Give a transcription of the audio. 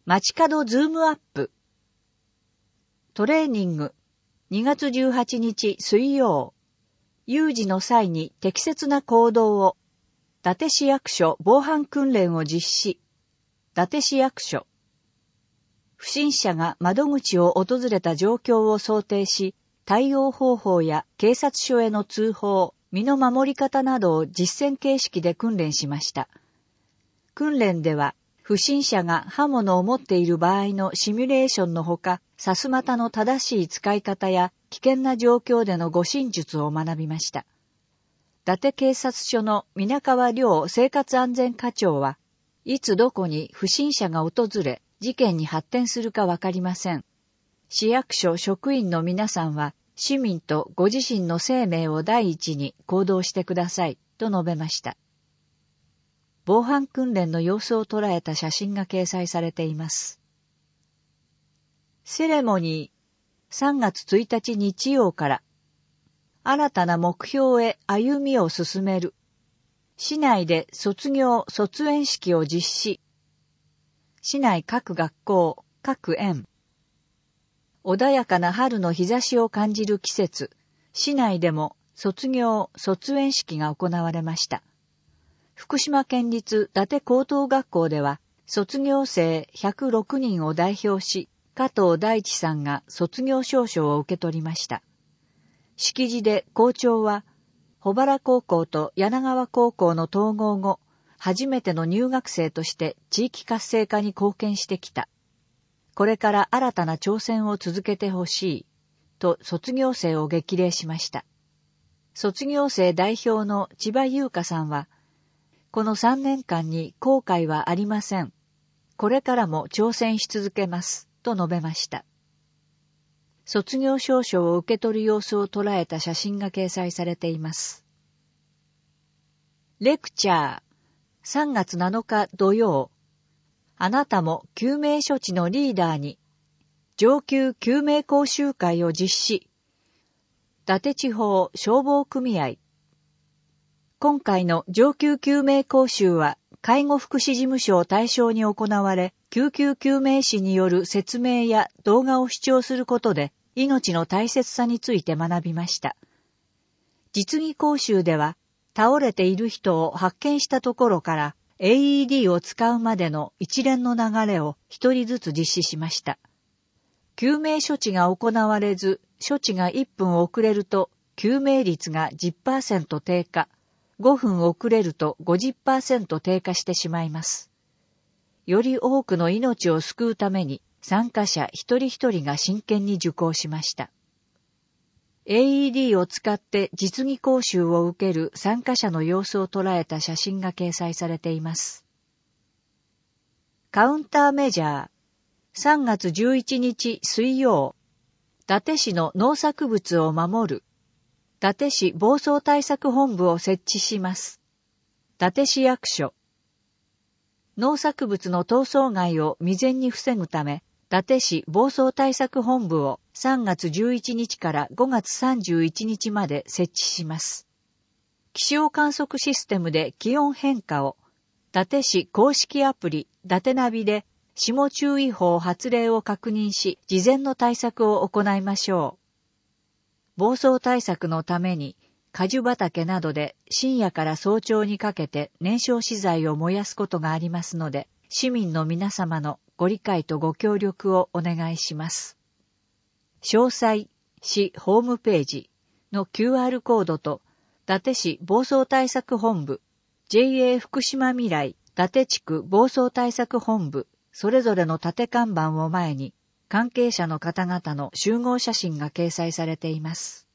街角ズームアップ。トレーニング。2月18日水曜。有事の際に適切な行動を。伊達市役所防犯訓練を実施。伊達市役所。不審者が窓口を訪れた状況を想定し、対応方法や警察署への通報、身の守り方などを実践形式で訓練しました。訓練では、不審者が刃物を持っている場合のシミュレーションのほか、さすまたの正しい使い方や危険な状況での護身術を学びました。伊達警察署の皆川亮生活安全課長は、いつどこに不審者が訪れ、事件に発展するかわかりません。市役所職員の皆さんは、市民とご自身の生命を第一に行動してください、と述べました。防犯訓練の様子を捉えた写真が掲載されています。セレモニー、3月1日日曜から、新たな目標へ歩みを進める。市内で卒業・卒園式を実施。市内各学校、各園。穏やかな春の日差しを感じる季節、市内でも卒業・卒園式が行われました。福島県立伊達高等学校では、卒業生106人を代表し、加藤大地さんが卒業証書を受け取りました。式辞で校長は、保原高校と柳川高校の統合後、初めての入学生として地域活性化に貢献してきた。これから新たな挑戦を続けてほしい、と卒業生を激励しました。卒業生代表の千葉優香さんは、この3年間に後悔はありません。これからも挑戦し続けます、と述べました。卒業証書を受け取る様子を捉えた写真が掲載されています。レクチャー、3月7日土曜。あなたも救命処置のリーダーに、上級救命講習会を実施。伊達地方消防組合。今回の上級救命講習は、介護福祉事務所を対象に行われ、救急救命士による説明や動画を視聴することで、命の大切さについて学びました。実技講習では、倒れている人を発見したところから、AED を使うまでの一連の流れを一人ずつ実施しました。救命処置が行われず、処置が1分遅れると、救命率が 10% 低下。5分遅れると 50% 低下してしまいます。より多くの命を救うために参加者一人一人が真剣に受講しました。AED を使って実技講習を受ける参加者の様子を捉えた写真が掲載されています。カウンターメジャー、3月11日水曜。伊達市の農作物を守る。伊達市防災対策本部を設置します。伊達市役所。農作物の逃走害を未然に防ぐため、伊達市防災対策本部を3月11日から5月31日まで設置します。気象観測システムで気温変化を、伊達市公式アプリ、伊達ナビで霜注意報発令を確認し、事前の対策を行いましょう。防災対策のために、果樹畑などで深夜から早朝にかけて燃焼資材を燃やすことがありますので、市民の皆様のご理解とご協力をお願いします。詳細、市ホームページの QR コードと、伊達市防災対策本部、JA 福島未来、伊達地区防災対策本部、それぞれの縦看板を前に、関係者の方々の集合写真が掲載されています。